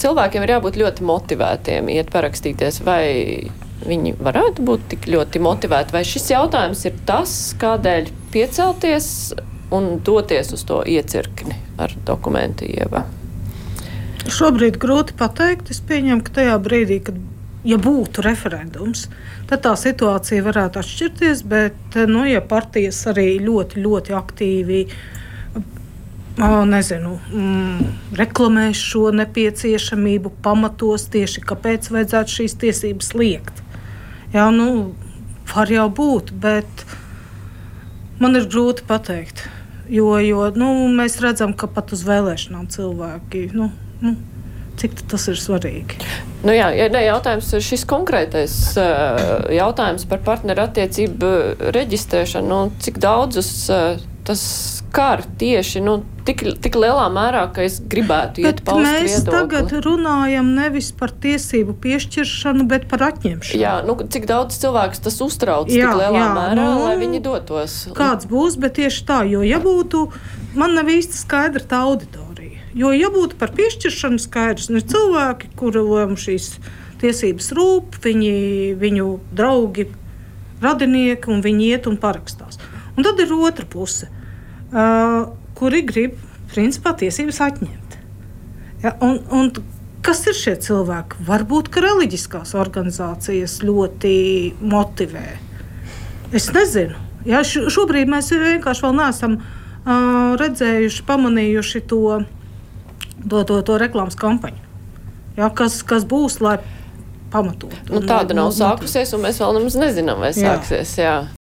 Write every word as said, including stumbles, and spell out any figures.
cilvēkiem ir jābūt ļoti motivētiem, iet parakstīties, vai viņi varētu būt tik ļoti motivēti, vai šis jautājums ir tas, kādēļ piecelties un doties uz to iecirkni ar dokumentu Ieva? Šobrīd grūti pateikt. Es pieņemu, ka tajā brīdī, kad ja būtu referendums, tad tā situācija varētu atšķirties, bet, nu, ja partijas arī ļoti, ļoti aktīvi nezinu, mm, reklamēs šo nepieciešamību, pamatos tieši, kāpēc vajadzētu šīs tiesības liekt. Jā, nu, var jau būt, bet man ir grūti pateikt, jo, jo nu, mēs redzam, ka pat uz vēlēšanām cilvēki, nu, nu, cik tas ir svarīgi. Nu jā, ja ne, jautājums ir šis konkrētais uh, jautājums par partneru attiecību reģistrēšanu, nu, cik daudzus uh, tas skar tieši, nu, tik, tik lielā mērā, ka es gribētu iet paust viedokli. Bet mēs tagad runājam nevis par tiesību piešķiršanu, bet par atņemšanu. Jā, nu, cik daudz cilvēks tas uztrauc jā, tik lielā jā, mērā, nu, lai viņi dotos. Kāds būs, bet tieši tā, jo ja būtu, man nav īsti skaidra tā auditorija, jo ja būtu par piešķiršanu skaidrs, nu, cilvēki, kuriem šīs tiesības rūp, viņi, viņu draugi, radinieki, un viņi iet un parakstās. Un tad ir otra puse, uh, kuri grib, principā, tiesības atņemt. Ja, un, un kas ir šie cilvēki? Varbūt, ka reliģiskās organizācijas ļoti motivē. Es nezinu. Ja, šobrīd mēs vienkārši vēl neesam uh, redzējuši, pamanījuši to, to, to, to reklāmas kampaņu. Ja, kas, kas būs, lai pamatotu. Nu, tāda nav sākusies, un mēs vēl nemaz nezinām, vai sāksies. Jā. Jā.